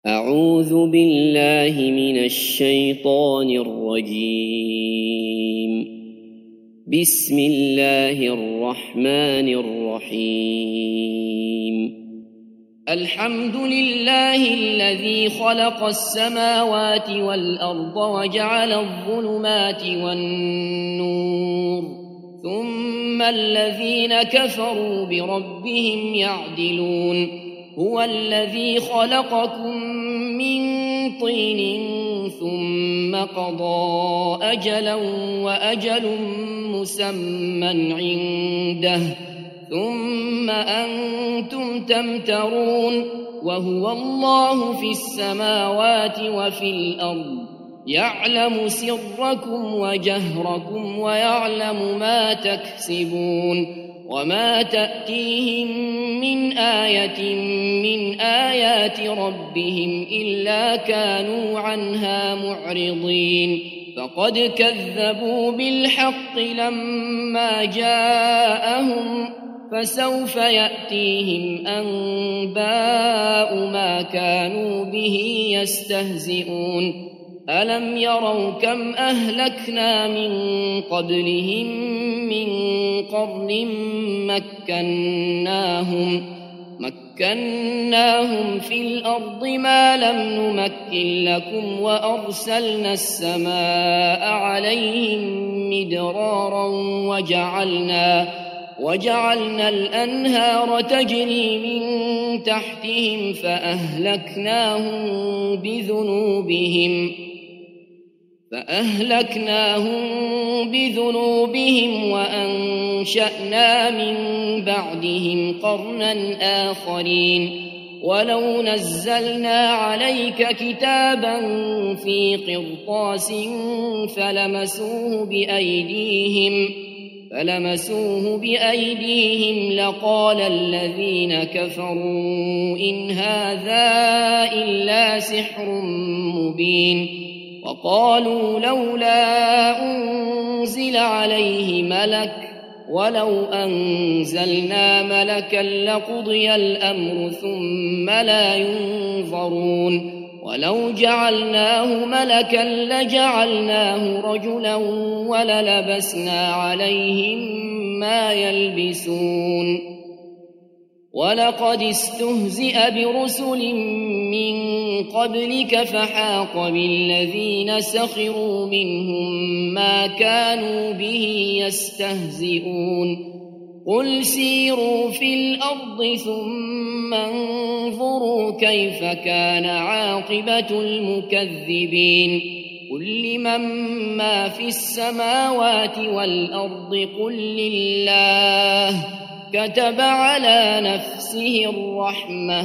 أعوذ بالله من الشيطان الرجيم. بسم الله الرحمن الرحيم. الحمد لله الذي خلق السماوات والأرض وجعل الظلمات والنور، ثم الذين كفروا بربهم يعدلون. هو الذي خلقكم من طين ثم قضى أجلا وأجل مسمى عنده، ثم أنتم تمترون. وهو الله في السماوات وفي الأرض، يعلم سركم وجهركم ويعلم ما تكسبون. وما تأتيهم من آية من آيات ربهم إلا كانوا عنها معرضين. فقد كذبوا بالحق لما جاءهم، فسوف يأتيهم أنباء ما كانوا به يستهزئون. ألم يروا كم أهلكنا من قبلهم من قرن مكناهم في الأرض ما لم نمكن لكم، وأرسلنا السماء عليهم مدرارا وجعلنا الأنهار تجري من تحتهم فأهلكناهم بذنوبهم وأنشأنا من بعدهم قرنا آخرين. ولو نزلنا عليك كتابا في قرطاس فلمسوه بأيديهم لقال الذين كفروا إن هذا إلا سحر مبين. وقالوا لولا أنزل عليه ملك، ولو أنزلنا ملكا لقضي الأمر ثم لا ينظرون. ولو جعلناه ملكا لجعلناه رجلا وللبسنا عليهم ما يلبسون. ولقد استهزئ برسل من قبلك فحاق بالذين سخروا منهم ما كانوا به يستهزئون. قل سيروا في الأرض ثم انظروا كيف كان عاقبة المكذبين. قل لمن ما في السماوات والأرض قل لله، كتب على نفسه الرحمة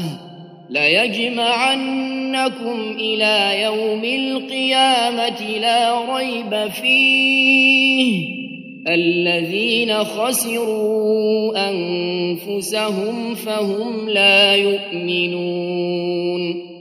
ليجمعنكم إلى يوم القيامة لا ريب فيه. الذين خسروا أنفسهم فهم لا يؤمنون.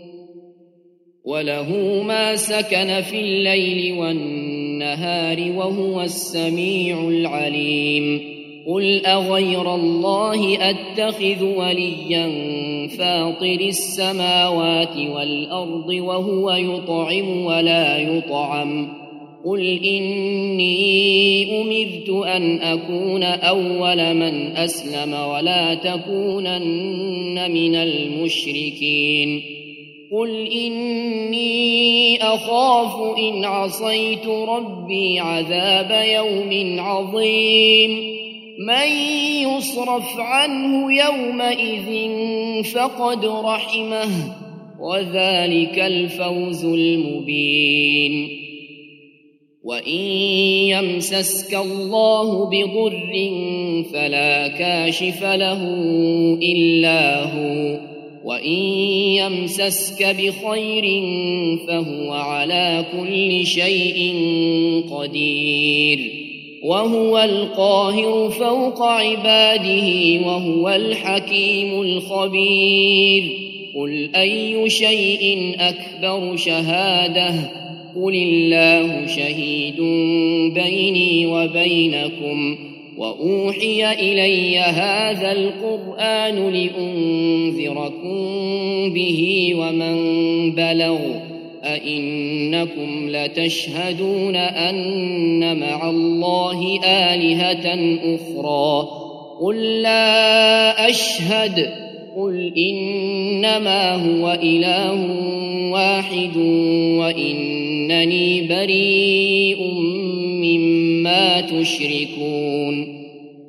وله ما سكن في الليل والنهار وهو السميع العليم. قل أغير الله أتخذ وليا فاطر السماوات والأرض وهو يطعم ولا يطعم. قل إني أمرت أن أكون أول من أسلم ولا تكونن من المشركين. قل إني أخاف إن عصيت ربي عذاب يوم عظيم. من يصرف عنه يومئذ فقد رحمه، وذلك الفوز المبين. وإن يمسسك الله بضر فلا كاشف له إلا هو، وإن يمسسك بخير فهو على كل شيء قدير. وهو القاهر فوق عباده وهو الحكيم الخبير. قل أي شيء أكبر شهادة؟ قل الله شهيد بيني وبينكم وأوحي إلي هذا القرآن لأنذركم به ومن بلغ أئنكم لتشهدون أن مع الله آلهة أخرى قل لا أشهد قل إنما هو إله واحد وإنني بريء مما تشركون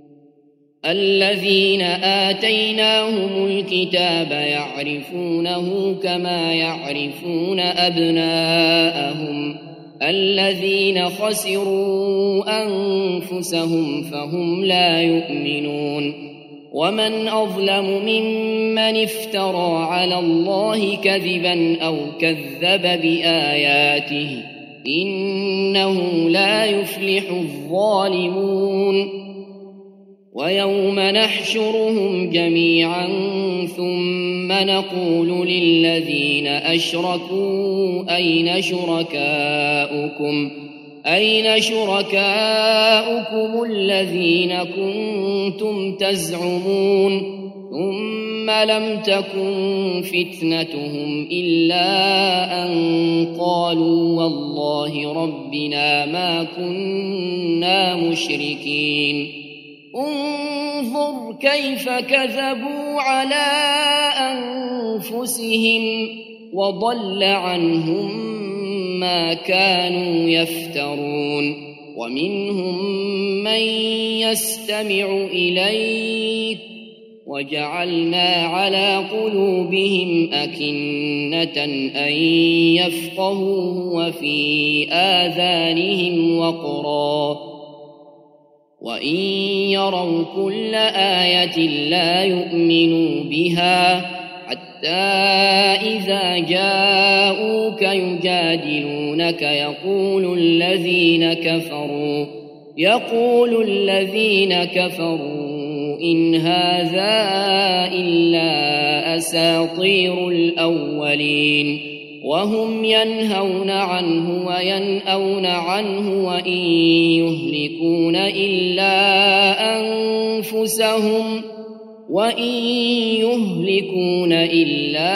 الذين آتيناهم الكتاب يعرفونه كما يعرفون أبناءهم الذين خسروا أنفسهم فهم لا يؤمنون ومن أظلم ممن افترى على الله كذبا أو كذب بآياته إنه لا يفلح الظالمون ويوم نحشرهم جميعا ثم نقول للذين أشركوا أين شركاؤكم الذين كنتم تزعمون ثم لم تكن فتنتهم إلا أن قالوا والله ربنا ما كنا مشركين انظر كيف كذبوا على أنفسهم وضل عنهم ما كانوا يفترون ومنهم من يستمع إليك وجعلنا على قلوبهم أكنة أن يفقهوه وفي آذانهم وقرا وإن يروا كل آية لا يؤمنوا بها حتى إذا جاءوك يجادلونك يقول الذين كفروا إن هذا إلا أساطير الأولين وهم ينهون عنه وينأون عنه وإن يهلكون إلا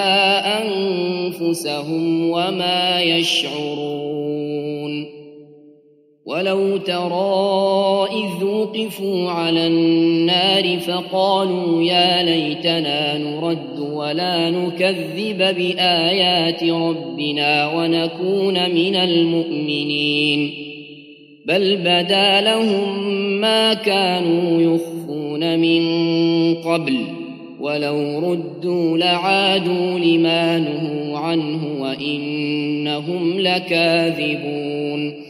أنفسهم وما يشعرون ولو ترى إذ وقفوا على النار فقالوا يا ليتنا نرد ولا نكذب بآيات ربنا ونكون من المؤمنين بل بدا لهم ما كانوا يخفون من قبل ولو ردوا لعادوا لما نهوا عنه وإنهم لكاذبون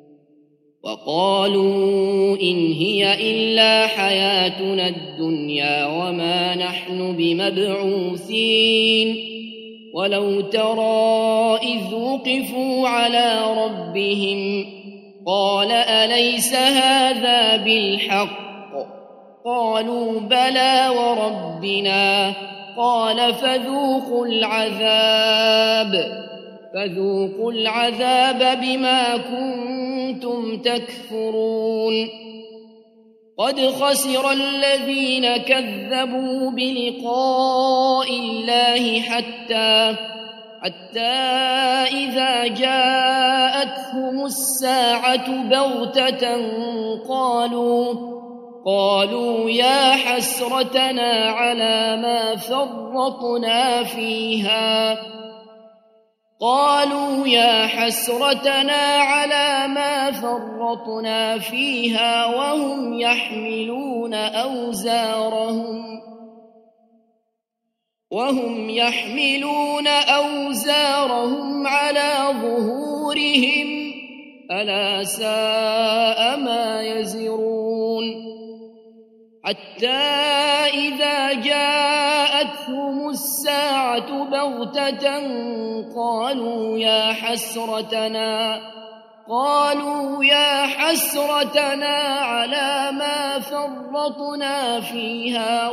وقالوا إن هي إلا حياتنا الدنيا وما نحن بمبعوثين ولو ترى إذ وقفوا على ربهم قال أليس هذا بالحق قالوا بلى وربنا قال فذوقوا العذاب بما كنتم تكفرون قد خسر الذين كذبوا بلقاء الله حتى إذا جاءتهم الساعة بغتة قالوا يا حسرتنا على ما فرطنا فيها وهم يحملون أوزارهم على ظهورهم ألا ساء ما يزرون حتى إذا جاءتهم الساعة بغتة قالوا يا حسرتنا على ما فرطنا فيها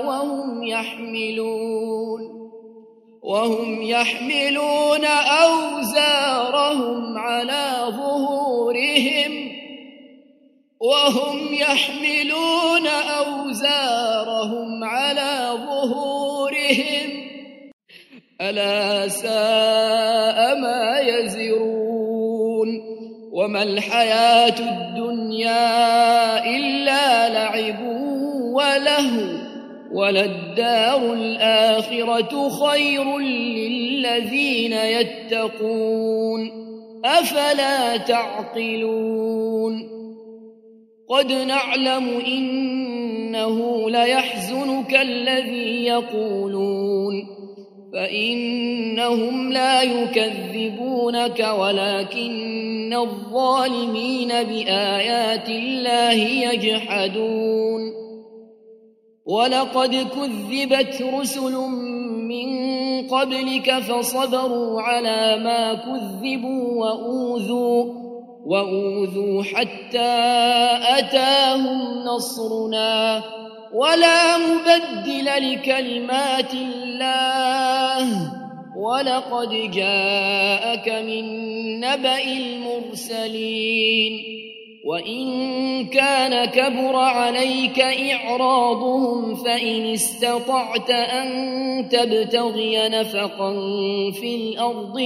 وهم يحملون أوزارهم على ظهورهم وهم يحملون أوزارهم على ظهورهم ألا ساء ما يزرون وما الحياة الدنيا إلا لعب ولهو وللدار الآخرة خير للذين يتقون أفلا تعقلون قد نعلم إنه ليحزنك الذي يقولون فإنهم لا يكذبونك ولكن الظالمين بآيات الله يجحدون ولقد كذبت رسل من قبلك فصبروا على ما كذبوا وأوذوا حتى أتاهم نصرنا ولا مبدل لكلمات الله ولقد جاءك من نبأ المرسلين وإن كان كبر عليك إعراضهم فإن استطعت أن تبتغي نفقا في الأرض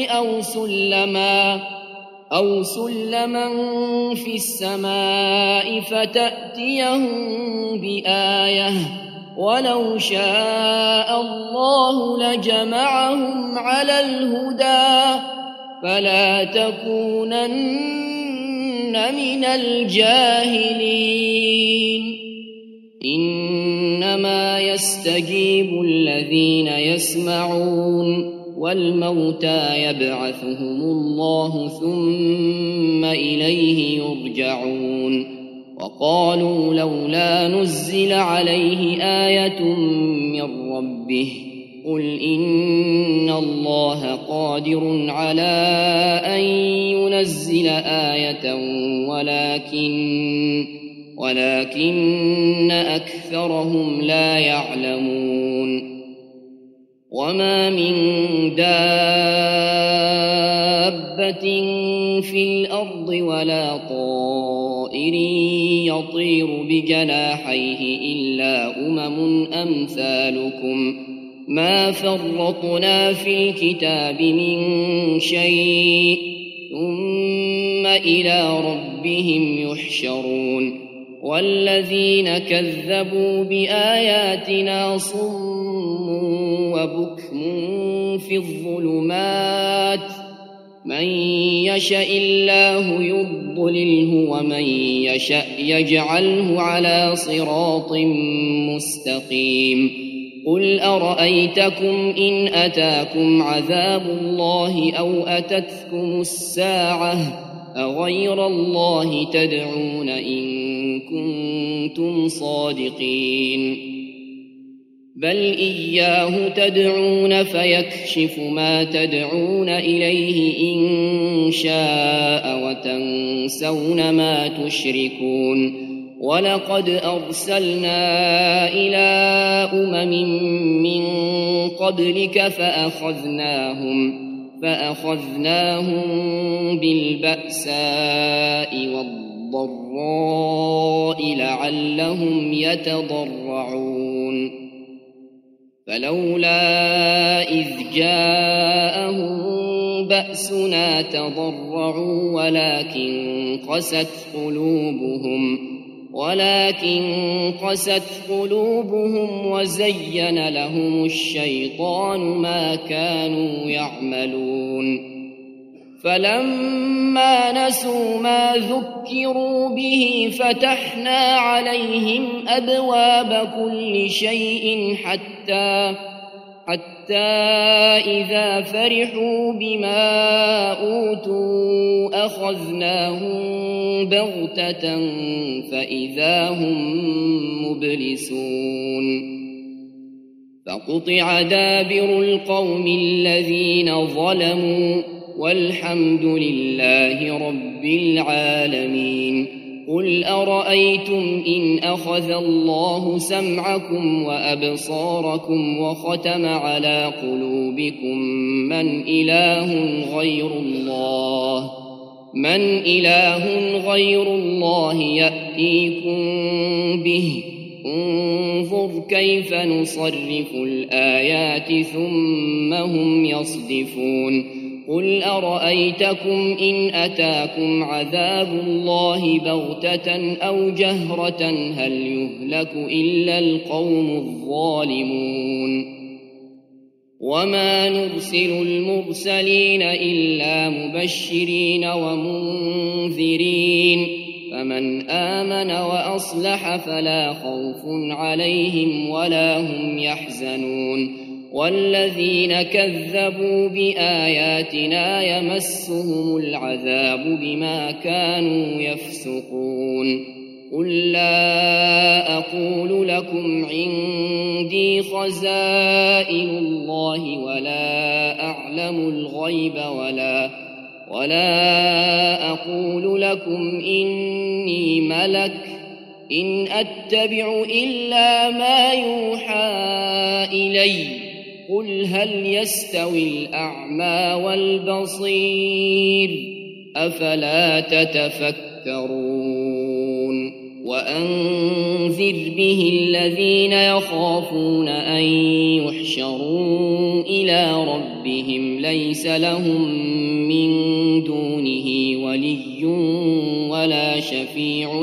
أو سلما في السماء فتأتيهم بآية ولو شاء الله لجمعهم على الهدى فلا تكونن من الجاهلين إنما يستجيب الذين يسمعون والموتى يبعثهم الله ثم إليه يرجعون وقالوا لولا نزل عليه آية من ربه قل إن الله قادر على أن ينزل آية ولكن أكثرهم لا يعلمون وما من دابة في الأرض ولا طائر يطير بجناحيه إلا أمثالكم ما فرطنا في الكتاب من شيء ثم إلى ربهم يحشرون والذين كذبوا بآياتنا صم وبكم في الظلمات من يشاء الله يضلله ومن يشاء يجعله على صراط مستقيم قل أرأيتكم إن أتاكم عذاب الله أو أتتكم الساعة أغير الله تدعون إن كنتم صادقين بل إياه تدعون فيكشف ما تدعون إليه إن شاء وتنسون ما تشركون ولقد أرسلنا إلى من قبلك فأخذناهم بالبأساء والضراء لعلهم يتضرعون فلولا إذ جاءهم بأسنا تضرعوا ولكن قست قلوبهم وزين لهم الشيطان ما كانوا يعملون فلما نسوا ما ذكروا به فتحنا عليهم أبواب كل شيء حتى إذا فرحوا بما أوتوا أخذناهم بغتة فإذا هم مبلسون فقطع دابر القوم الذين ظلموا والحمد لله رب العالمين قل أرأيتم إن أخذ الله سمعكم وأبصاركم وختم على قلوبكم من من إله غير الله يأتيكم به انظر كيف نصرف الآيات ثم هم يصدفون قل أرأيتكم إن أتاكم عذاب الله بغتة أو جهرة هل يهلك إلا القوم الظالمون وما نرسل المرسلين إلا مبشرين ومنذرين فمن آمن وأصلح فلا خوف عليهم ولا هم يحزنون والذين كذبوا بآياتنا يمسهم العذاب بما كانوا يفسقون قل لا أقول لكم عندي خزائن الله ولا أعلم الغيب ولا أقول لكم إني ملك إن أتبع إلا ما يوحى إلي قل هل يستوي الأعمى والبصير أفلا تتفكرون وأنذر به الذين يخافون أن يحشروا إلى ربهم ليس لهم من دونه ولي ولا شفيع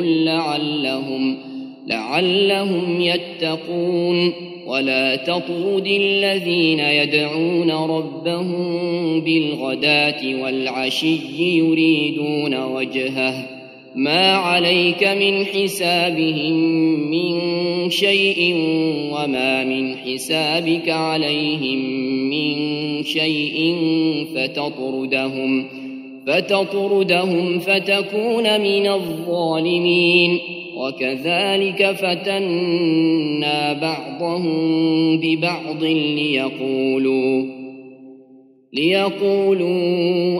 لعلهم يتقون ولا تطرد الذين يدعون ربهم بالغداة والعشي يريدون وجهه ما عليك من حسابهم من شيء وما من حسابك عليهم من شيء فتطردهم فتكون من الظالمين وكذلك فتنا بعضهم ببعض ليقولوا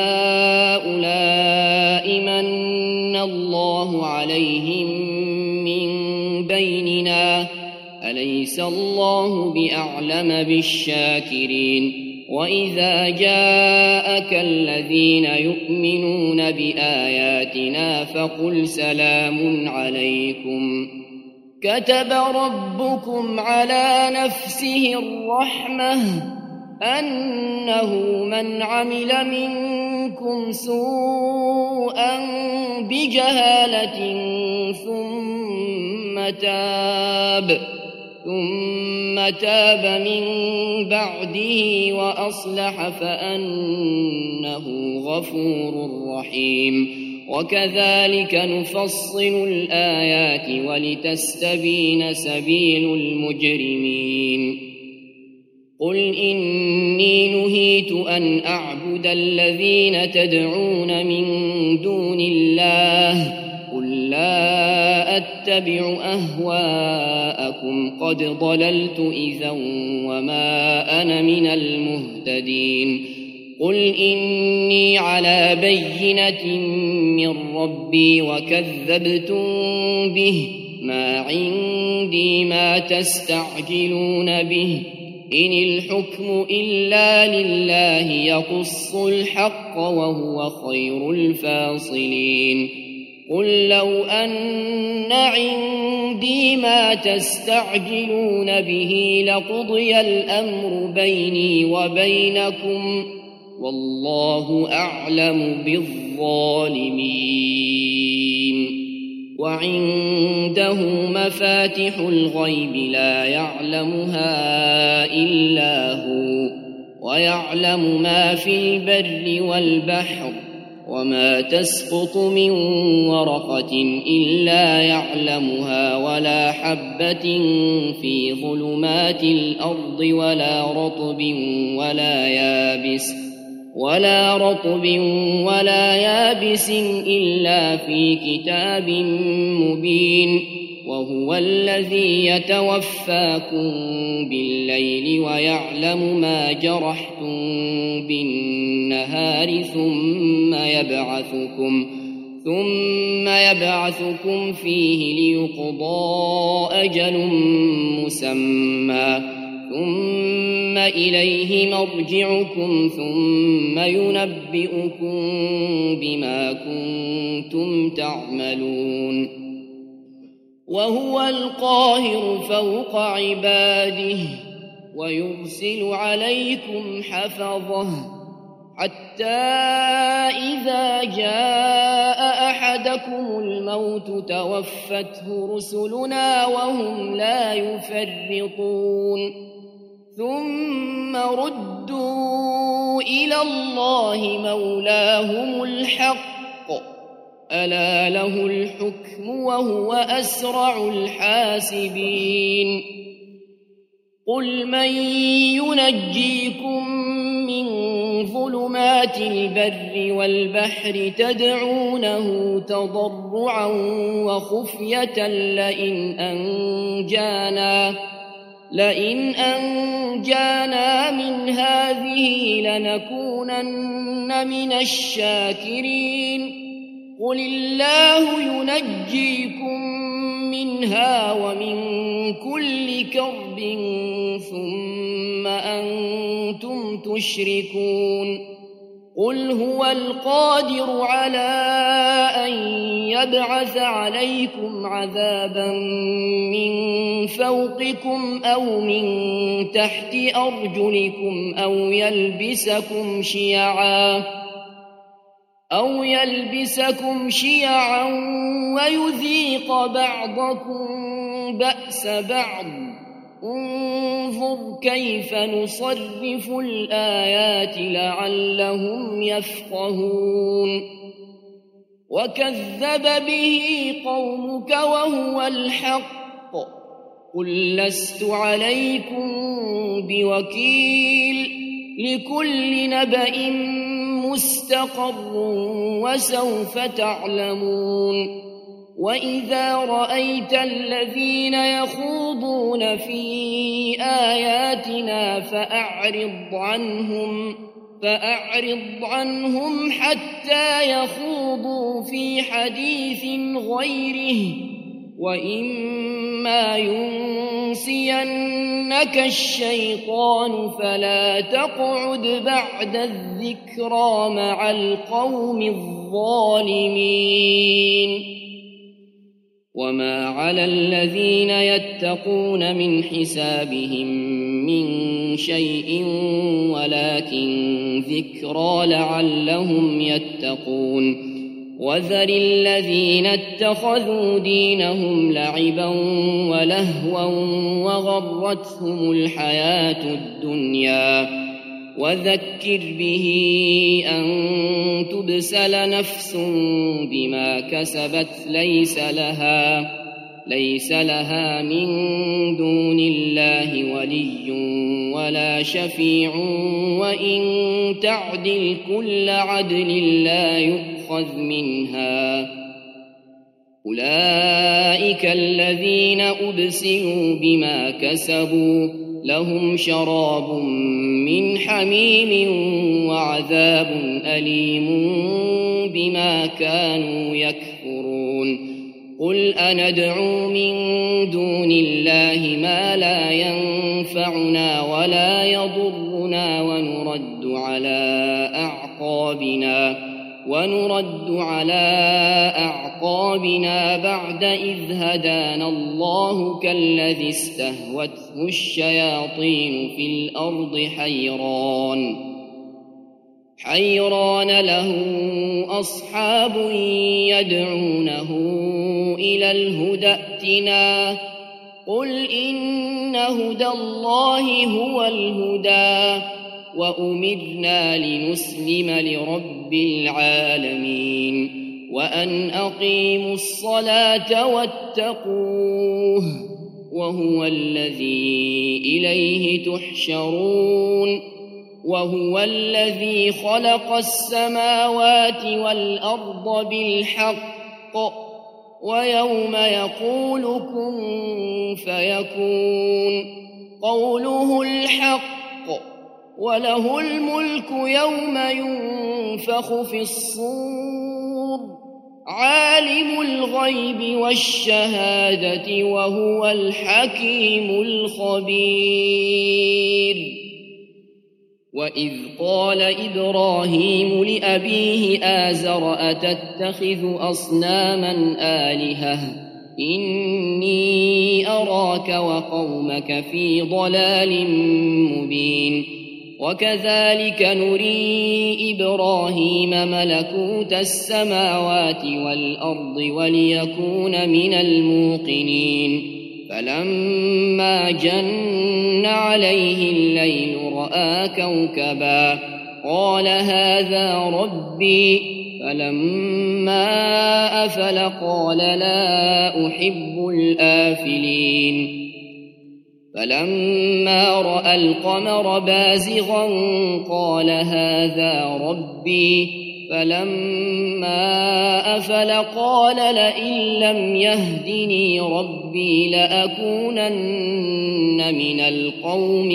أهؤلاء من الله عليهم من بيننا أليس الله بأعلم بالشاكرين وإذا جاءك الذين يؤمنون بآياتنا فقل سلام عليكم كتب ربكم على نفسه الرحمة أنه من عمل منكم سوءا بجهالة ثم تاب من بعده وأصلح فأنه غفور رحيم وكذلك نفصل الآيات ولتستبين سبيل المجرمين قل إني نهيت أن أعبد الذين تدعون من دون الله قل لا أتبع أهواءكم قد ضللت إذا وما أنا من المهتدين قل إني على بينة من ربي وكذبتم به ما عندي ما تستعجلون به إن الحكم إلا لله يقص الحق وهو خير الفاصلين قل لو أن عندي ما تستعجلون به لقضي الأمر بيني وبينكم والله أعلم بالظالمين وعنده مفاتح الغيب لا يعلمها إلا هو ويعلم ما في البر والبحر وما تسقط من ورقة إلا يعلمها ولا حبة في ظلمات الأرض ولا رطب ولا يابس إلا في كتاب مبين وهو الذي يتوفاكم بالليل ويعلم ما جرحتم بالنهار ثم يبعثكم فيه ليقضى أجل مسمى ثم إليه مرجعكم ثم ينبئكم بما كنتم تعملون وهو القاهر فوق عباده ويرسل عليكم حفظه حتى إذا جاء أحدكم الموت توفته رسلنا وهم لا يفرطون ثم ردوا إلى الله مولاهم الحق ألا له الحكم وهو أسرع الحاسبين قل من ينجيكم من ظلمات البر والبحر تدعونه تضرعا وخفية لئن أنجانا من هذه لنكونن من الشاكرين قل الله ينجيكم منها ومن كل كرب ثم أنتم تشركون قل هو القادر على أن يبعث عليكم عذابا من فوقكم أو من تحت أرجلكم أو يلبسكم شيعا ويذيق بعضكم بأس بعض انظر كيف نصرف الآيات لعلهم يفقهون وكذب به قومك وهو الحق قل لست عليكم بوكيل لكل نبأ مستقر وسوف تعلمون وإذا رأيت الذين يخوضون في آياتنا فأعرض عنهم حتى يخوضوا في حديث غيره وإما ينسينك الشيطان فلا تقعد بعد الذكرى مع القوم الظالمين وما على الذين يتقون من حسابهم من شيء ولكن ذكرى لعلهم يتقون وذر الذين اتخذوا دينهم لعبا ولهوا وغرتهم الحياة الدنيا وذكر به أن تبسل نفس بما كسبت ليس لها من دون الله ولي ولا شفيع وإن تعدل كل عدل لا يؤخذ منها أولئك الذين أبسلوا بما كسبوا لهم شراب من حميم وعذاب أليم بما كانوا يكفرون قل أندعو من دون الله ما لا ينفعنا ولا يضرنا ونرد على أعقابنا بعد إذ هدانا الله كالذي استهوته الشياطين في الأرض حيران له أصحاب يدعونه إلى الهدى ائتنا قل إن هدى الله هو الهدى وأمرنا لنسلم لرب العالمين وأن أقيموا الصلاة واتقوه وهو الذي إليه تحشرون وهو الذي خلق السماوات والأرض بالحق ويوم يقول كن فيكون قوله الحق وله الملك يوم ينفخ في الصور عالم الغيب والشهادة وهو الحكيم الخبير وإذ قال إبراهيم لأبيه آزر أتتخذ أصناما آلهة إني أراك وقومك في ضلال مبين وكذلك نري إبراهيم ملكوت السماوات والأرض وليكون من الموقنين فلما جن عليه الليل رأى كوكبا قال هذا ربي فلما أفل قال لا أحب الآفلين فلما رأى القمر بازغا قال هذا ربي فلما أفل قال لئن لم يهدني ربي لأكونن من القوم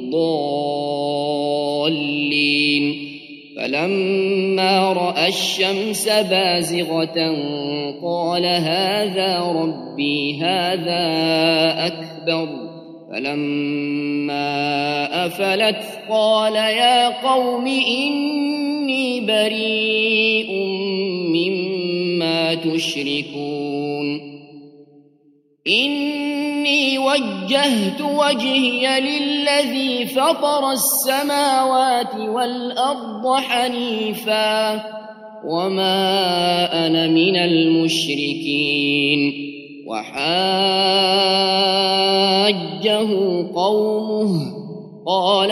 الضالين فلما رأى الشمس بازغة قال هذا ربي هذا أكبر فلما أفلت قال يا قوم إني بريء مما تشركون إني وجهت وجهي للذي فطر السماوات والأرض حنيفا وما أنا من المشركين وحاجه قومه قال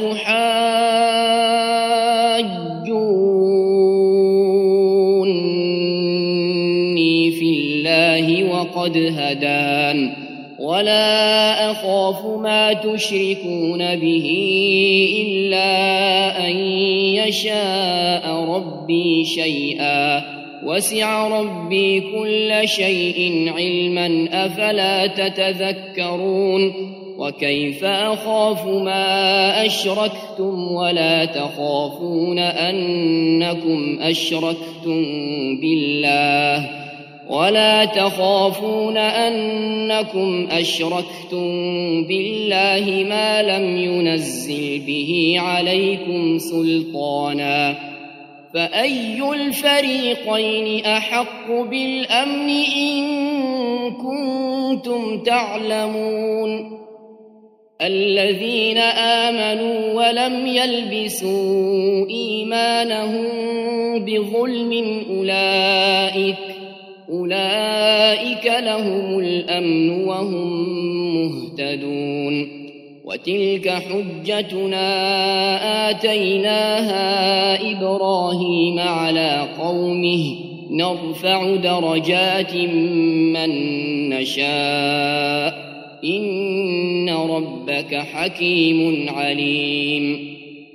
أتحاجوني في الله وقد هدان ولا أخاف ما تشركون به إلا أن يشاء ربي شيئا وسع ربي كل شيء علما أفلا تتذكرون وكيف أخاف ما أشركتم ولا تخافون أنكم أشركتم بالله ما لم ينزل به عليكم سلطانا فأي الفريقين أحق بالأمن إن كنتم تعلمون الذين آمنوا ولم يلبسوا إيمانهم بظلم أولئك لهم الأمن وهم مهتدون وتلك حجتنا آتيناها إبراهيم على قومه نرفع درجات من نشاء إن ربك حكيم عليم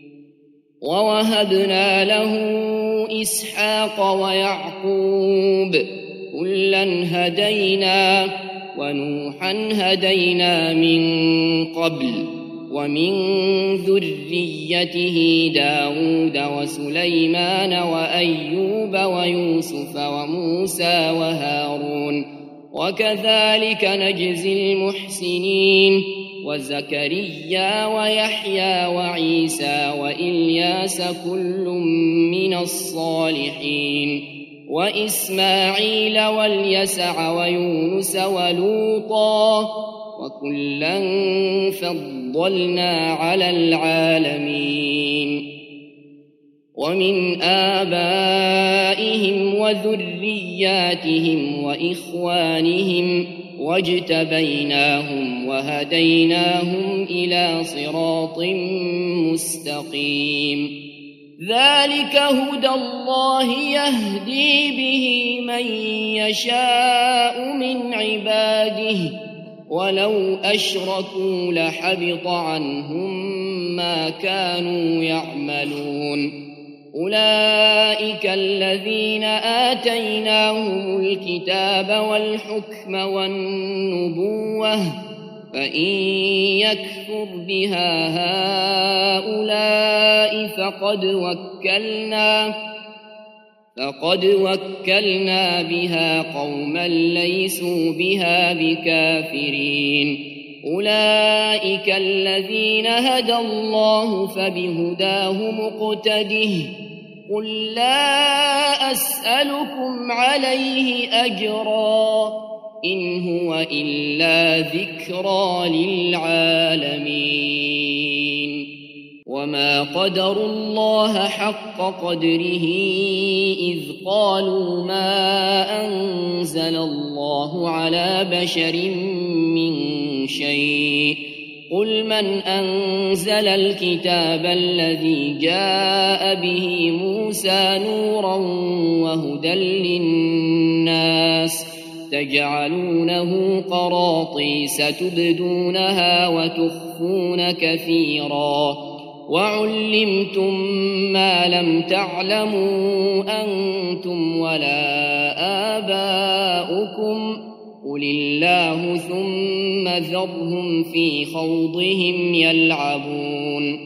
ووهبنا له إسحاق ويعقوب كلا هدينا ونوحا هدينا من قبل ومن ذريته داود وسليمان وأيوب ويوسف وموسى وهارون وكذلك نجزي المحسنين وزكريا ويحيى وعيسى وإلياس كل من الصالحين وإسماعيل واليسع ويونس ولوطا وكلا فضلنا على العالمين ومن آبائهم وذرياتهم وإخوانهم واجتبيناهم وهديناهم إلى صراط مستقيم ذلك هدى الله يهدي به من يشاء من عباده ولو أشركوا لحبط عنهم ما كانوا يعملون أولئك الذين آتيناهم الكتاب والحكم والنبوة فإن يكفر بها هؤلاء فقد وكلنا بها قوما ليسوا بها بكافرين أولئك الذين هدى الله فبهداه مقتده قل لا أسألكم عليه أجرا إن هو إلا ذكرى للعالمين وما قدروا الله حق قدره إذ قالوا ما أنزل الله على بشر من شيء قل من أنزل الكتاب الذي جاء به موسى نورا وهدى للناس تجعلونه قراطيس تبدونها وتخفون كثيرا وعلمتم ما لم تعلموا أنتم ولا آباؤكم قل الله ثم ذرهم في خوضهم يلعبون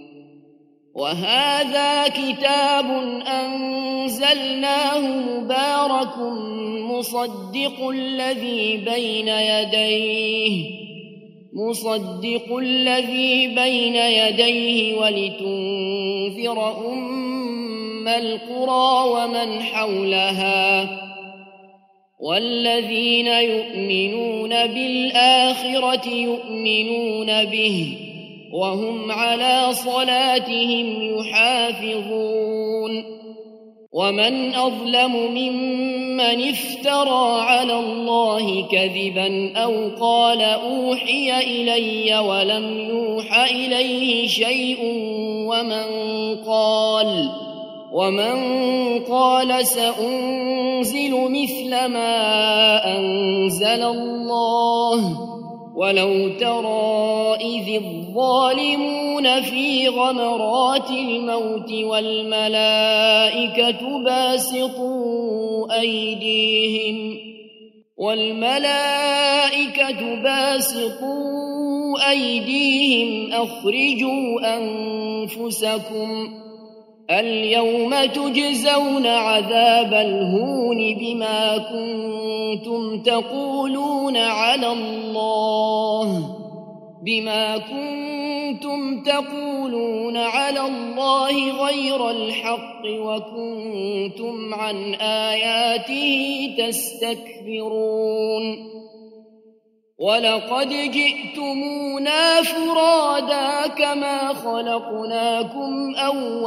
وهذا كتاب أنزلناه مبارك مصدق الذي بين يديه ولتنذر أم القرى ومن حولها والذين يؤمنون بالآخرة يؤمنون به وهم على صلاتهم يحافظون ومن أظلم ممن افترى على الله كذبا أو قال أوحي إلي ولم يوح إليه شيء ومن قال سأنزل مثل ما أنزل الله ولو ترى إذ الظالمون في غمرات الموت والملائكة باسطوا أيديهم أخرجوا أنفسكم اليوم تجزون عذاب الهون بما كنتم تقولون على الله غير الحق وكنتم عن آياته تستكبرون ولقد جئتمونا فرادا كما خلقناكم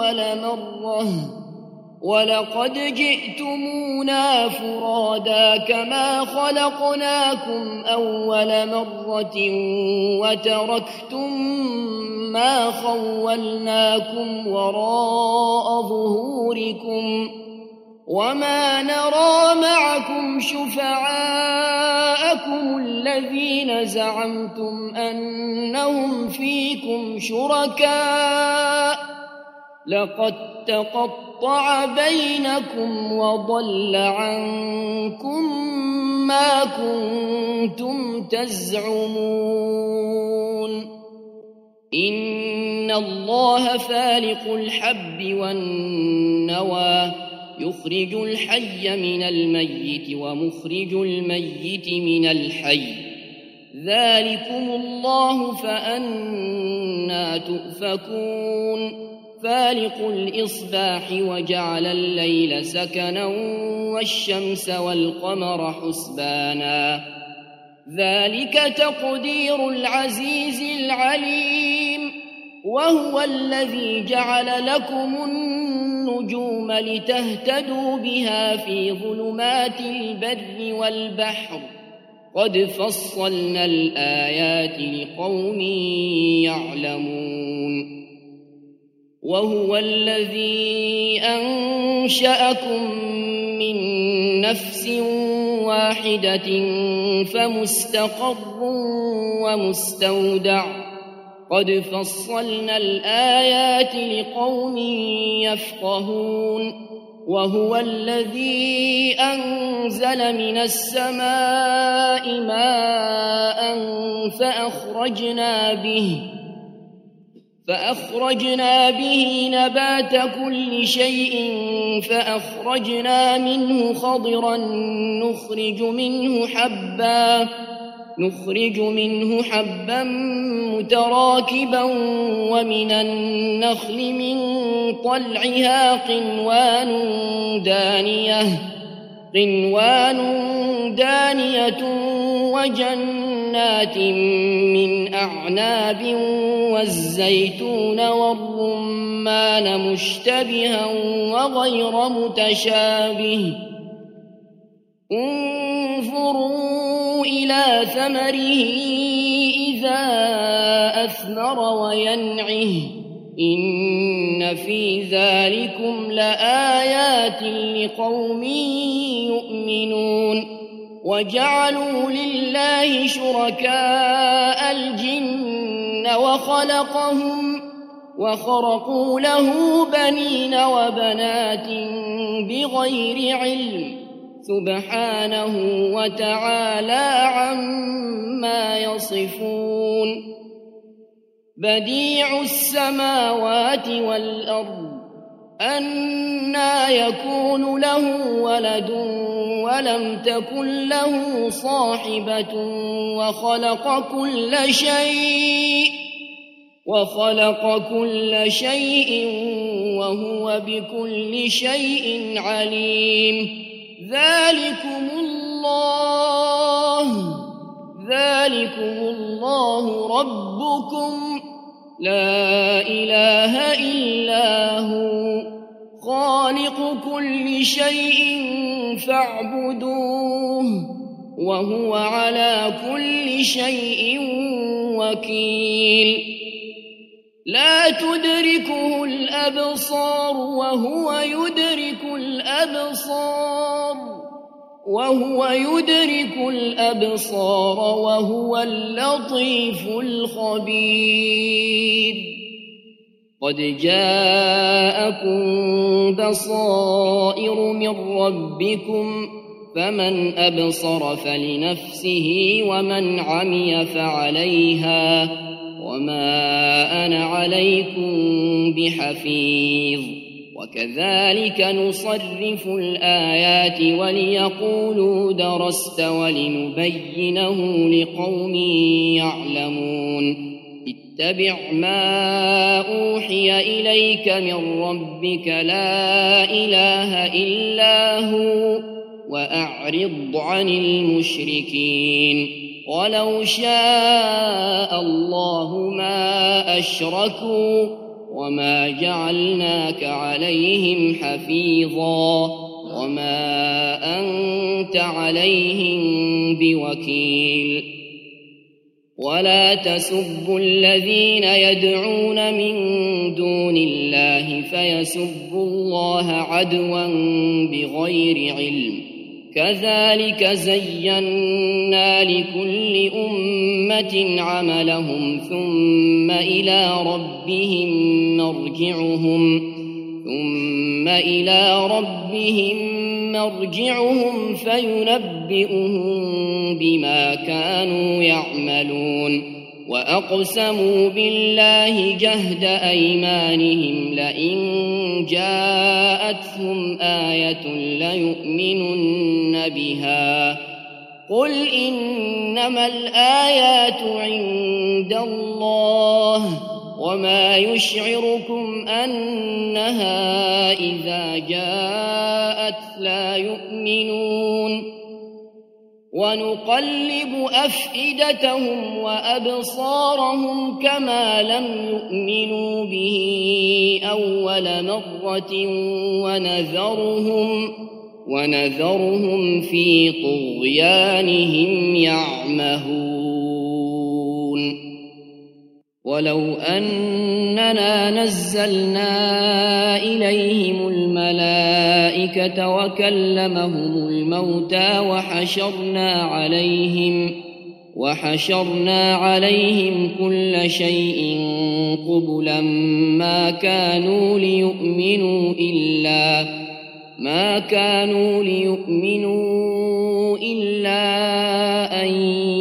أول مرة وتركتم ما خولناكم وراء ظهوركم وما نرى معكم شفعاءكم الذين زعمتم أنهم فيكم شركاء لقد تقطع بينكم وضل عنكم ما كنتم تزعمون إن الله فالق الحب والنوى يخرج الحي من الميت ومخرج الميت من الحي ذلكم الله فأنى تؤفكون فالق الإصباح وجعل الليل سكنا والشمس والقمر حسبانا ذلك تقدير العزيز العليم وهو الذي جعل لكم النجوم لتهتدوا بها في ظلمات البر والبحر قد فصلنا الآيات لقوم يعلمون وهو الذي أنشأكم من نفس واحدة فمستقر ومستودع قد فصلنا الآيات لقوم يفقهون وهو الذي أنزل من السماء ماء فأخرجنا به نبات كل شيء فأخرجنا منه خضرا نخرج منه حبا متراكبا ومن النخل من طلعها قنوان دانية وجنات من أعناب والزيتون والرمان مشتبها وغير متشابه انظروا إلى ثمره إذا أثمر وينعه إن في ذلكم لآيات لقوم يؤمنون وجعلوا لله شركاء الجن وخرقوا له بنين وبنات بغير علم سبحانه وتعالى عما يصفون بديع السماوات والأرض أنى يكون له ولد ولم تكن له صاحبة وخلق كل شيء وهو بكل شيء عليم ذلكم الله ربكم لا إله إلا هو خالق كل شيء فاعبدوه وهو على كل شيء وكيل لا تدركه الأبصار وهو يدرك الأبصار وهو اللطيف الخبير قد جاءكم بصائر من ربكم فمن أبصر فلنفسه ومن عمي فعليها وما أنا عليكم بحفيظ وكذلك نصرف الآيات وليقولوا درست ولنبينه لقوم يعلمون اتبع ما أوحي إليك من ربك لا إله إلا هو وأعرض عن المشركين ولو شاء الله ما أشركوا وما جعلناك عليهم حفيظا وما أنت عليهم بوكيل ولا تسبوا الذين يدعون من دون الله فيسبوا الله عدوا بغير علم كذلك زينا لكل أمة عملهم ثم إلى ربهم مرجعهم فينبئهم بما كانوا يعملون وأقسموا بالله جهد أيمانهم لئن جاءتهم آية ليؤمنن بها قل إنما الآيات عند الله وما يشعركم أنها إذا جاءت لا يؤمنون ونقلب أفئدتهم وأبصارهم كما لم يؤمنوا به أول مرة ونذرهم في طغيانهم يعمهون ولو أننا نزلنا إليهم الملائكة وكلمهم الموتى وحشرنا عليهم كل شيء قبلا ما كانوا ليؤمنوا إلا أن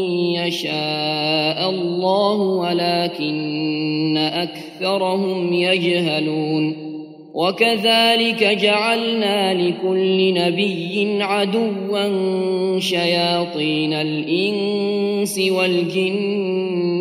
يشاء الله ولكن أكثرهم يجهلون وكذلك جعلنا لكل نبي عدوا شياطين الإنس والجن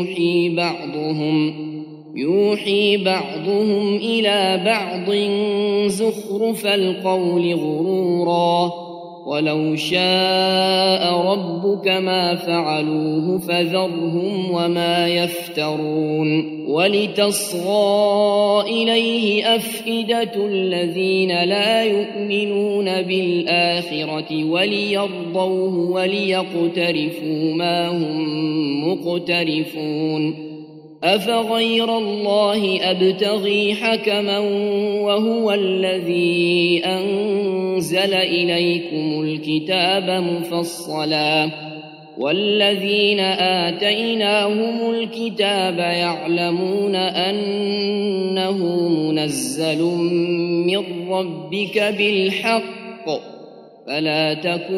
يوحي بعضهم إلى بعض زخرف القول غرورا ولو شاء ربك ما فعلوه فذرهم وما يفترون ولتصغى إليه أفئدة الذين لا يؤمنون بالآخرة وليرضوه وليقترفوا ما هم مقترفون أفغير الله أبتغي حكما وهو الذي أنزل إليكم الكتاب مفصلا والذين آتيناهم الكتاب يعلمون أنه منزل من ربك بالحق فلا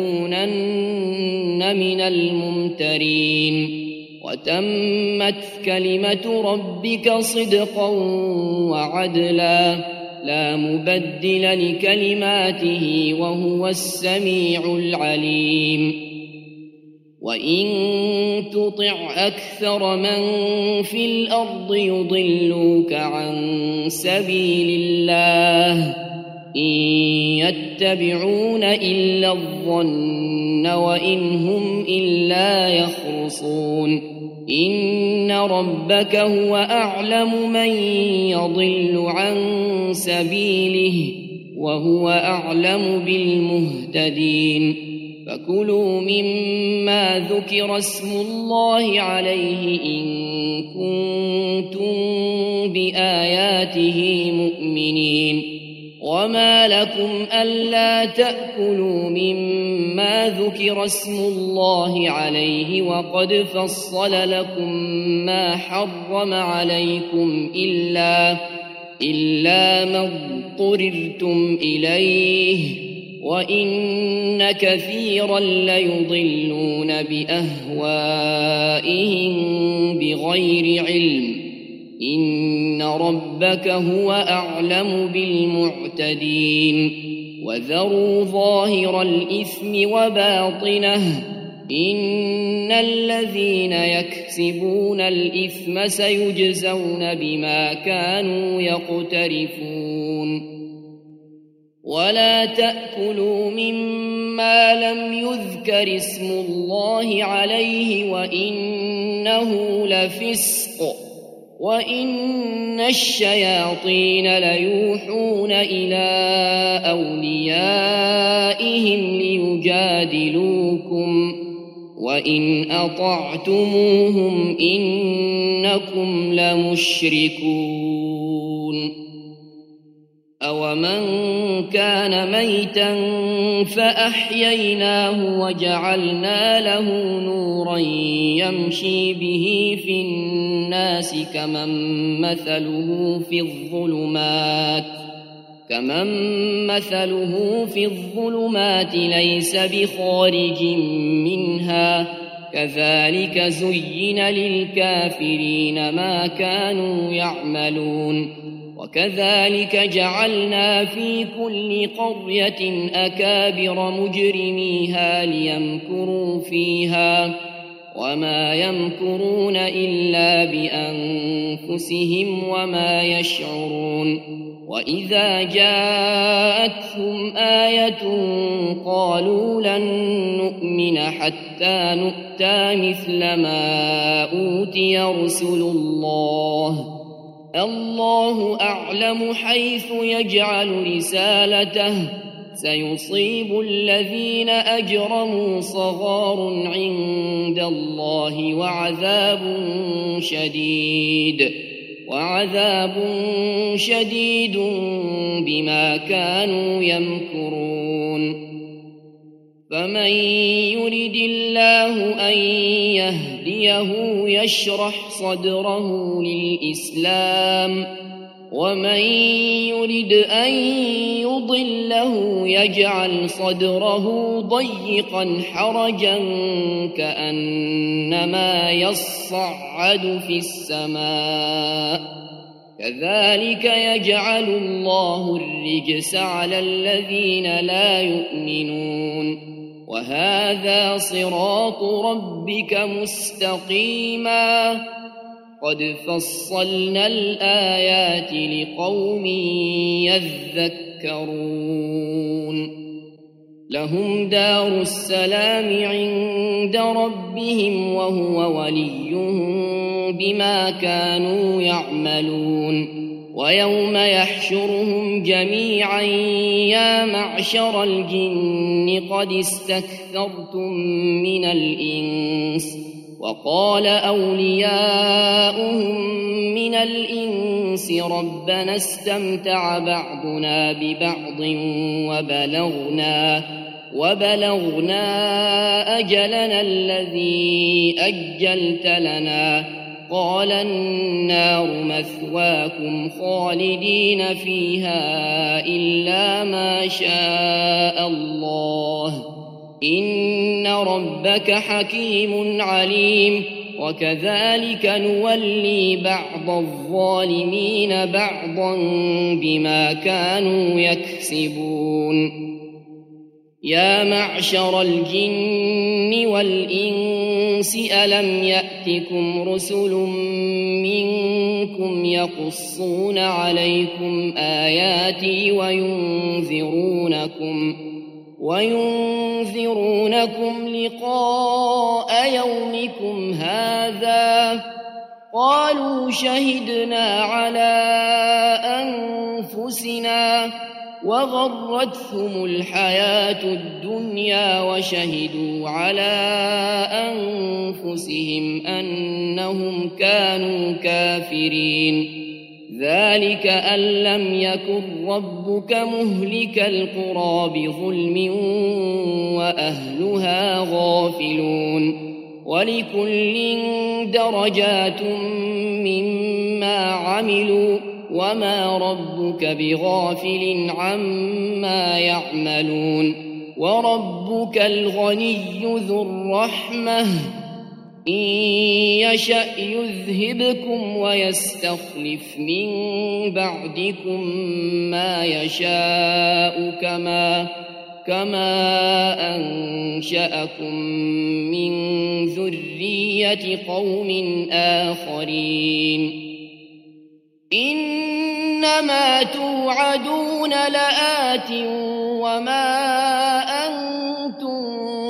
تكونن من الممترين وتمت كلمة ربك صدقا وعدلا لا مبدل لكلماته وهو السميع العليم وإن تطع أكثر من في الأرض يضلوك عن سبيل الله إن يتبعون إلا الظن وإن هم إلا يخرصون إن ربك هو أعلم من يضل عن سبيله وهو أعلم بالمهتدين فكلوا مما ذكر اسم الله عليه إن كنتم بآياته مؤمنين وما لكم ألا تأكلوا مما ذكر اسم الله عليه وقد فصل لكم ما حرم عليكم إلا ما اضطررتم إليه وإن كثيرا ليضلون بأهوائهم بغير علم إن ربك هو أعلم بالمعتدين وذروا ظاهر الإثم وباطنه إن الذين يكسبون الإثم سيجزون بما كانوا يقترفون ولا تأكلوا مما لم يذكر اسم الله عليه وإنه لفسق وإن الشياطين ليوحون إلى أوليائهم ليجادلوكم وإن أطعتموهم إنكم لمشركون أومن كان ميتا فأحييناه وجعلنا له نورا يمشي به في الناس كمن مثله في الظلمات ليس بخارج منها كذلك زين للكافرين ما كانوا يعملون وكذلك جعلنا في كل قرية أكابر مجرميها ليمكروا فيها وما يمكرون إلا بأنفسهم وما يشعرون وإذا جاءتهم آية قالوا لن نؤمن حتى نؤتى مثل ما أوتي رسل الله أعلم حيث يجعل رسالته سيصيب الذين أجرموا صغار عند الله وعذاب شديد بما كانوا يمكرون فمن يرد الله أن يهديه يشرح صدره للإسلام ومن يرد أن يضله يجعل صدره ضيقا حرجا كأنما يصعد في السماء كذلك يجعل الله الرجس على الذين لا يؤمنون وهذا صراط ربك مستقيما قد فصلنا الآيات لقوم يذكرون لهم دار السلام عند ربهم وهو وليهم بما كانوا يعملون ويوم يحشرهم جميعا يا معشر الجن قد استكثرتم من الإنس وقال أولياؤهم من الإنس ربنا استمتع بعضنا ببعض وبلغنا أجلنا الذي أجلت لنا قال النار مثواكم خالدين فيها إلا ما شاء الله إن ربك حكيم عليم وكذلك نولي بعض الظالمين بعضا بما كانوا يكسبون يا معشر الجن والإنس ألم يأتكم رسل منكم يقصون عليكم آياتي وينذرونكم لقاء يومكم هذا قالوا شهدنا على أنفسنا وغرتهم الحياة الدنيا وشهدوا على أنفسهم أنهم كانوا كافرين ذلك أن لم يكن ربك مهلك القرى بظلم وأهلها غافلون ولكل درجات مما عملوا وما ربك بغافل عما يعملون وربك الغني ذو الرحمة إن يشأ يذهبكم ويستخلف من بعدكم ما يشاء كما أنشأكم من ذرية قوم آخرين إنما توعدون لآت وما أنتم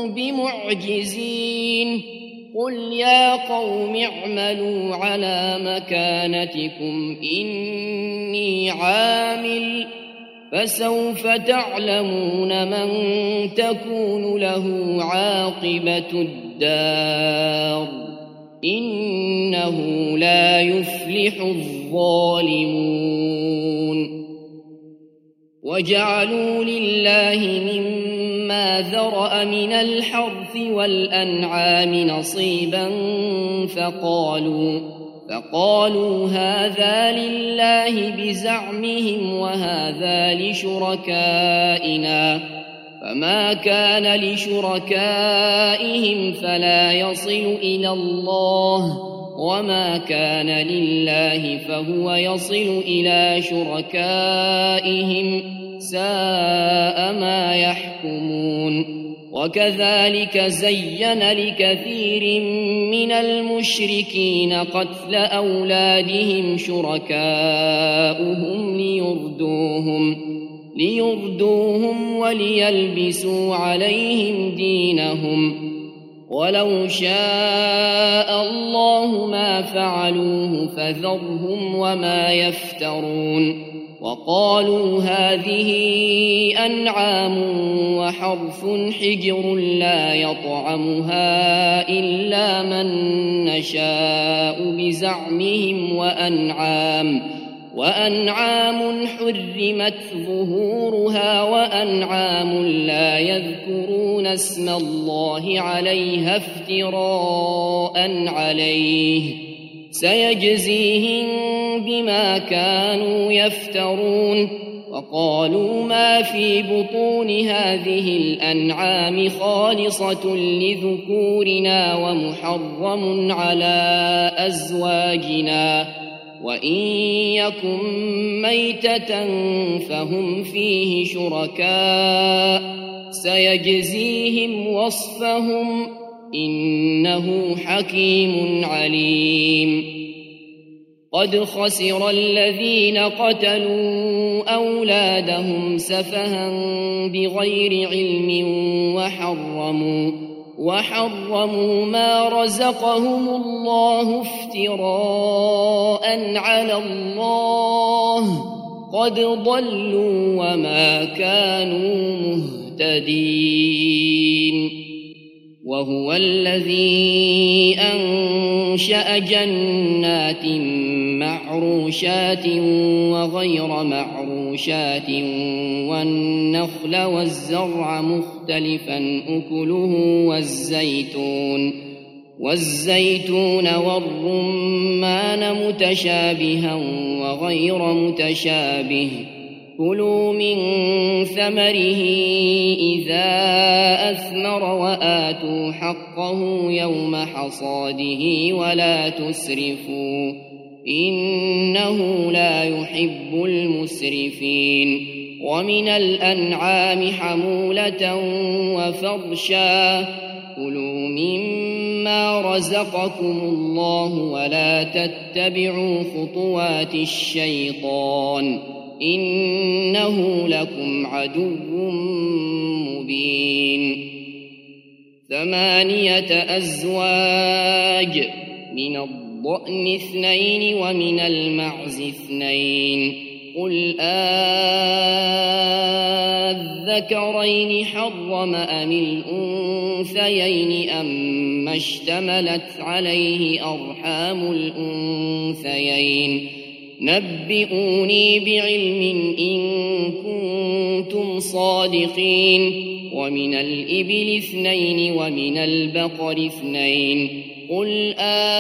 بمعجزين قل يا قوم اعملوا على مكانتكم إني عامل فسوف تعلمون من تكون له عاقبة الدار إنه لا يفلح الظالمون وجعلوا لله مما ذرأ من الحرث والأنعام نصيبا فقالوا هذا لله بزعمهم وهذا لشركائنا فما كان لشركائهم فلا يصل إلى الله وما كان لله فهو يصل إلى شركائهم ساء ما يحكمون وكذلك زين لكثير من المشركين قتل أولادهم شركاؤهم ليردوهم وليلبسوا عليهم دينهم ولو شاء الله ما فعلوه فذرهم وما يفترون وقالوا هذه أنعام وحرث حجر لا يطعمها إلا من نشاء بزعمهم وأنعام حرمت ظهورها وأنعام لا يذكرون اسم الله عليها افتراء عليه سيجزيهم بما كانوا يفترون وقالوا ما في بطون هذه الأنعام خالصة لذكورنا ومحرم على أزواجنا وإن يكن ميتة فهم فيه شركاء سيجزيهم وصفهم إنه حكيم عليم قد خسر الذين قتلوا أولادهم سفها بغير علم وحرموا ما رزقهم الله افتراء على الله قد ضلوا وما كانوا مهتدين وهو الذي أنشأ جنات معروشات وغير معروشات والنخل والزرع مختلفا أكله والزيتون والرمان متشابها وغير متشابه كلوا من ثمره إذا أثمر وآتوا حقه يوم حصاده ولا تسرفوا إنه لا يحب المسرفين ومن الأنعام حمولة وفرشا كلوا مما رزقكم الله ولا تتبعوا خطوات الشيطان إنه لكم عدو مبين 8 أزواج من الضأن 2 ومن المعز 2 قل أذكرين حرم أم الأنثيين أما اشتملت عليه أرحام الأنثيين نبئوني بعلم إن كنتم صادقين ومن الإبل 2 ومن البقر 2 قل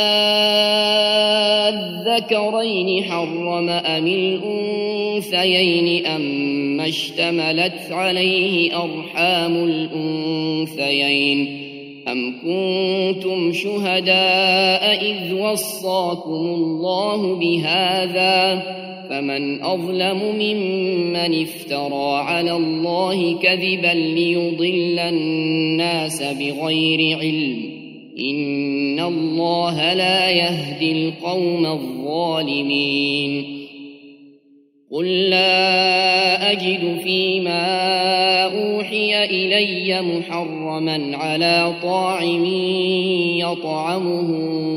أذكرين حرم أم الأنثيين أما اشتملت عليه أرحام الأنثيين أم كنتم شهداء إذ وصاكم الله بهذا فمن أظلم ممن افترى على الله كذبا ليضل الناس بغير علم إن الله لا يهدي القوم الظالمين قل لا أجد فيما أوحي إلي محرما على طاعم يطعمه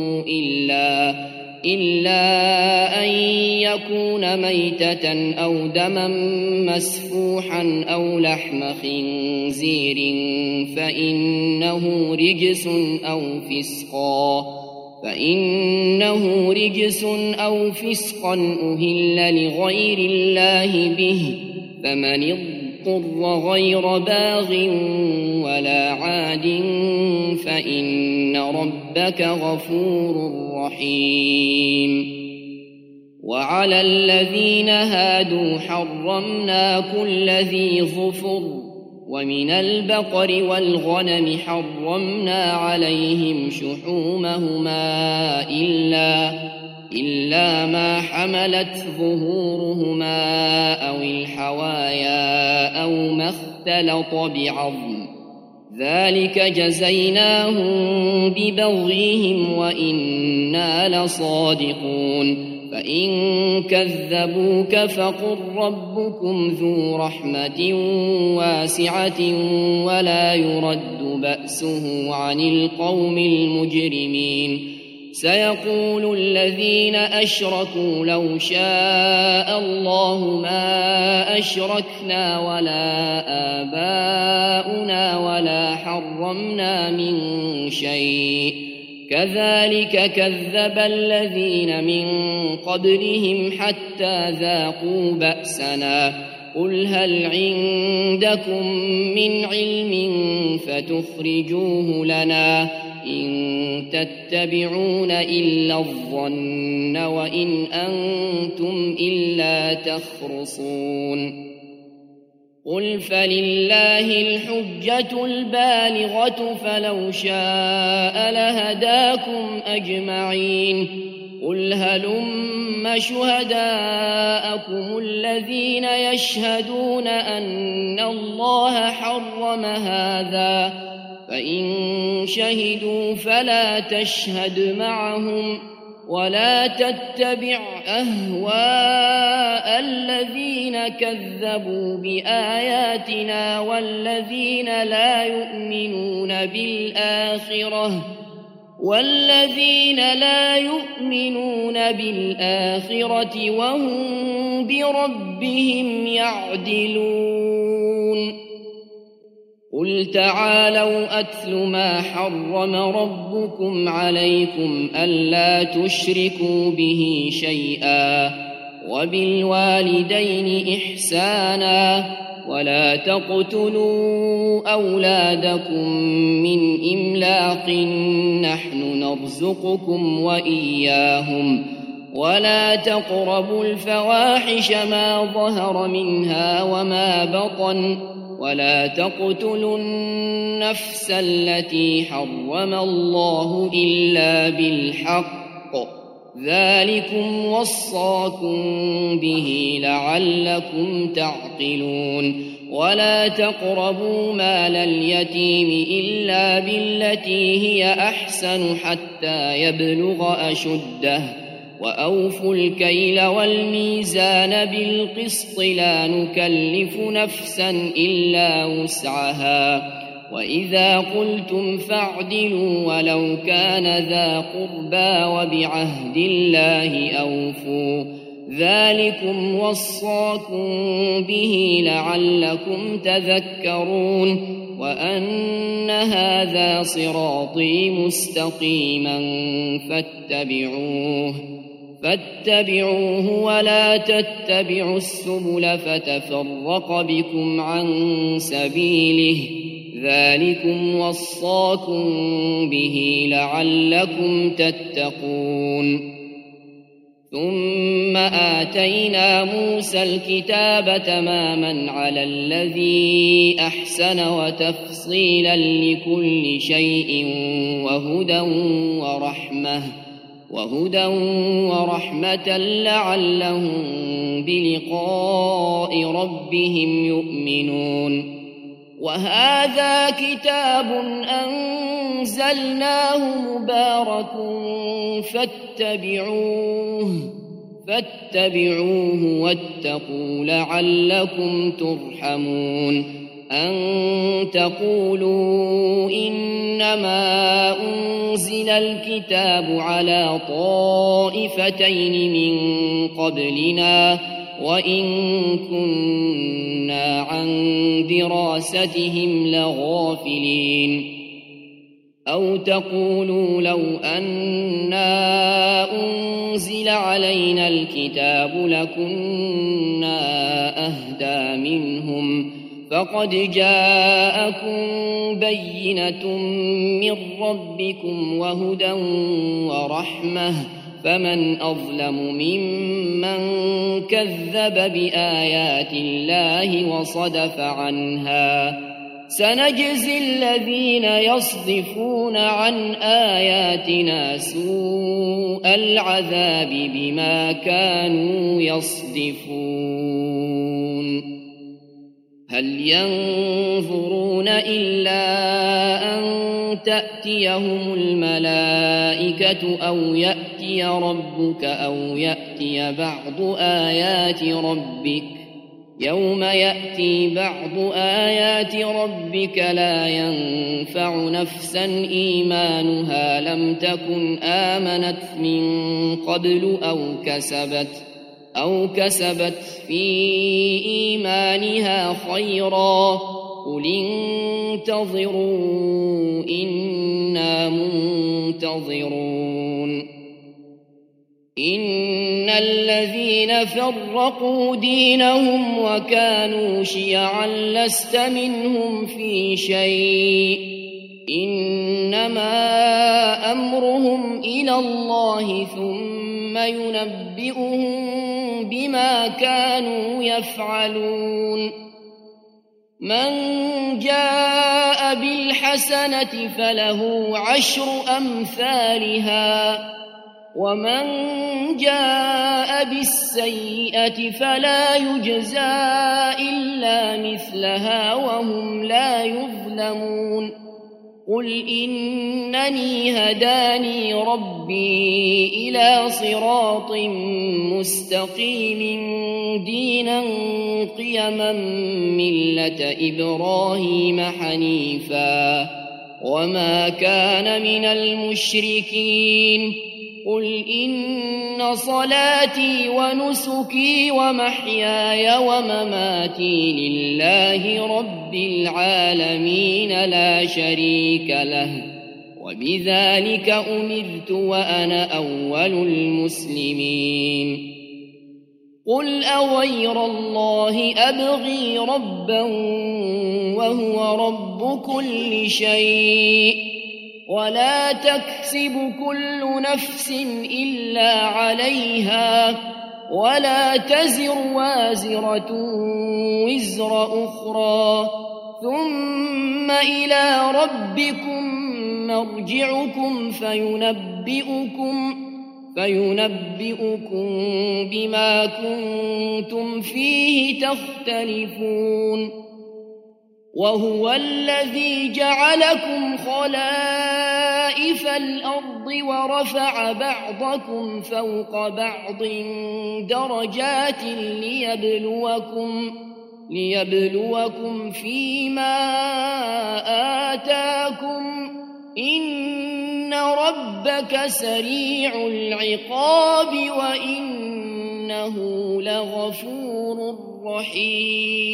إلا أن يكون ميتة أو دما مسفوحا أو لحم خنزير فإنه رجس أو فسقا أهل لغير الله به فمن اضطر غير باغ ولا عاد فإن ربك غفور رحيم وعلى الذين هادوا حرمنا كل ذي ظفر ومن البقر والغنم حرمنا عليهم شحومهما إلا ما حملت ظهورهما أو الحوايا أو ما اختلط بعظم ذلك جزيناهم ببغيهم وإنا لصادقون فإن كذبوك فقل ربكم ذو رحمة واسعة ولا يرد بأسه عن القوم المجرمين سيقول الذين أشركوا لو شاء الله ما أشركنا ولا آباؤنا ولا حرمنا من شيء كذلك كذب الذين من قبلهم حتى ذاقوا بأسنا قل هل عندكم من علم فتخرجوه لنا إن تتبعون إلا الظن وإن أنتم إلا تخرصون قل فلله الحجة البالغة فلو شاء لهداكم أجمعين قل هلم ثم شهداءكم الذين يشهدون أن الله حرم هذا فإن شهدوا فلا تشهد معهم ولا تتبع أهواء الذين كذبوا بآياتنا والذين لا يؤمنون بالآخرة وهم بربهم يعدلون قل تعالوا أتل ما حرم ربكم عليكم ألا تشركوا به شيئا وبالوالدين إحسانا ولا تقتلوا أولادكم من إملاق نحن نرزقكم وإياهم ولا تقربوا الفواحش ما ظهر منها وما بطن ولا تقتلوا النفس التي حرم الله إلا بالحق ذلكم وصاكم به لعلكم تعقلون ولا تقربوا مال اليتيم إلا بالتي هي أحسن حتى يبلغ أشده وأوفوا الكيل والميزان بالقسط لا نكلف نفسا إلا وسعها وإذا قلتم فاعدلوا ولو كان ذا قربى وبعهد الله أوفوا ذلكم وصاكم به لعلكم تذكرون وأن هذا صراطي مستقيما فاتبعوه ولا تتبعوا السبل فتفرق بكم عن سبيله ذلكم وصاكم به لعلكم تتقون ثم آتينا موسى الكتاب تماما على الذي أحسن وتفصيلا لكل شيء وهدى ورحمة لعلهم بلقاء ربهم يؤمنون وهذا كتاب أنزلناه مبارك فاتبعوه واتقوا لعلكم ترحمون أن تقولوا إنما أنزل الكتاب على طائفتين من قبلنا وإن كنا عن دراستهم لغافلين أو تقولوا لو أنا أنزل علينا الكتاب لكنا أهدى منهم فقد جاءكم بينة من ربكم وهدى ورحمة فمن أظلم ممن كذب بآيات الله وصدف عنها سنجزي الذين يصدفون عن آياتنا سوء العذاب بما كانوا يصدفون هل ينظرون إلا أن تأتيهم الملائكة أو يأتي ربك أو يأتي بعض آيات ربك يوم يأتي بعض آيات ربك لا ينفع نفسا إيمانها لم تكن آمنت من قبل أو كسبت في إيمانها خيرا قل انتظروا إنا منتظرون إن الذين فرقوا دينهم وكانوا شيعا لست منهم في شيء إنما أمرهم إلى الله ثم ينبئهم بما كانوا يفعلون من جاء بالحسنة فله 10 أمثالها ومن جاء بالسيئة فلا يجزى إلا مثلها وهم لا يظلمون قل إنني هداني ربي إلى صراط مستقيم دينا قيما ملة إبراهيم حنيفا وما كان من المشركين قل إن صلاتي ونسكي ومحياي ومماتي لله رب العالمين لا شريك له وبذلك أمرت وأنا أول المسلمين قل أغير الله أبغي ربا وهو رب كل شيء ولا تكسب كل نفس إلا عليها ولا تزر وازرة وزر أخرى ثم إلى ربكم مرجعكم فينبئكم بما كنتم فيه تختلفون وهو الذي جعلكم خلائف الأرض ورفع بعضكم فوق بعض درجات ليبلوكم فيما آتاكم إن ربك سريع العقاب وإنه لغفور رحيم